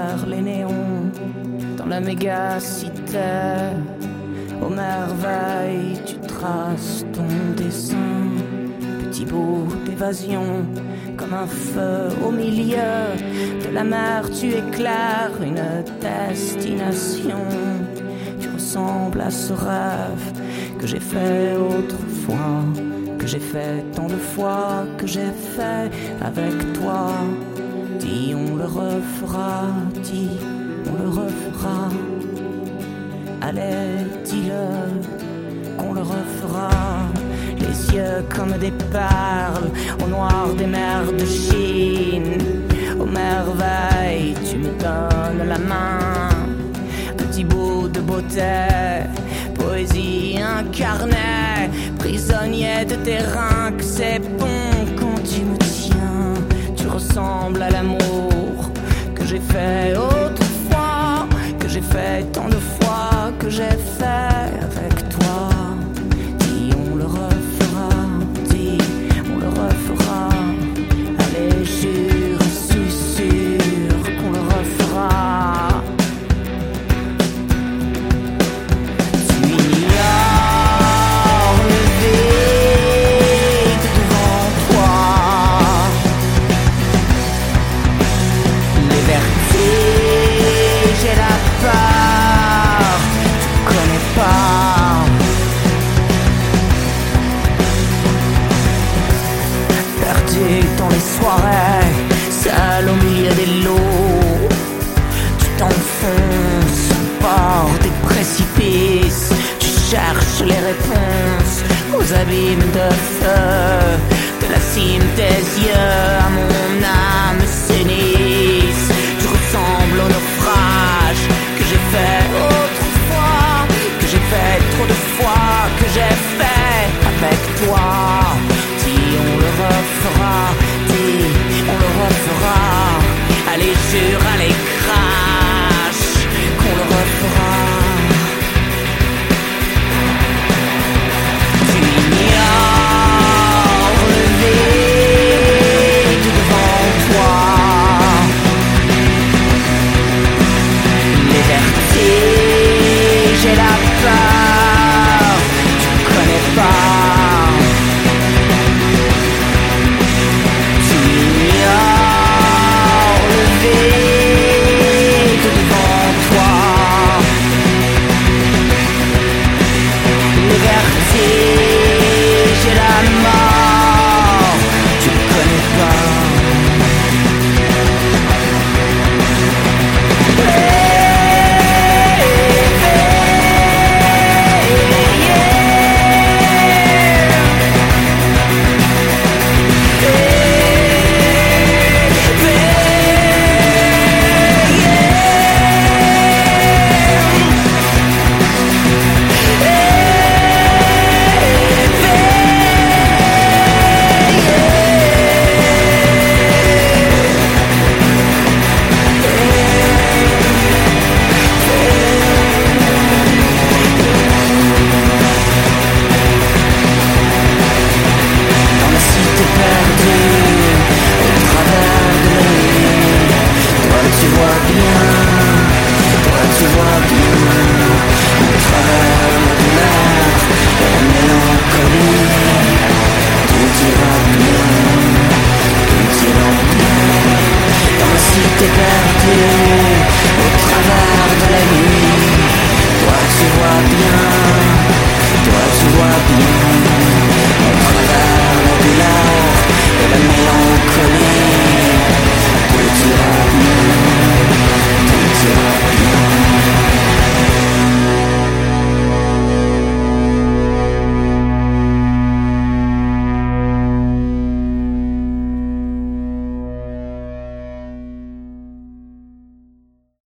travers les néons, dans la mégacité, aux merveilles, tu traces ton dessin. Petit bout d'évasion, comme un feu au milieu de la mer, tu éclaires une destination. Tu ressembles à ce rêve que j'ai fait autrefois, que j'ai fait tant de fois, que j'ai fait avec toi. Dis on le refera, dis on le refera. Allez, dis-le, on le refera. Les yeux comme des perles, au noir des mers de Chine. Aux merveilles, tu me donnes la main. Petit bout de beauté, poésie incarnée, prisonnier de tes reins, que c'est bon quand tu me tiens. Tu ressembles à l'amour que j'ai fait autrefois, que j'ai fait tant de fois, que j'ai fait avec toi. Dis on le refera, dis on le refera. Allez jure, suis sûr qu'on le refera. J'ai la peur, tu connais pas. Perdu dans les soirées, seul au milieu des lots, tu t'enfonces au bord des précipices. Tu cherches les réponses aux abîmes de feu de la cime des yeux.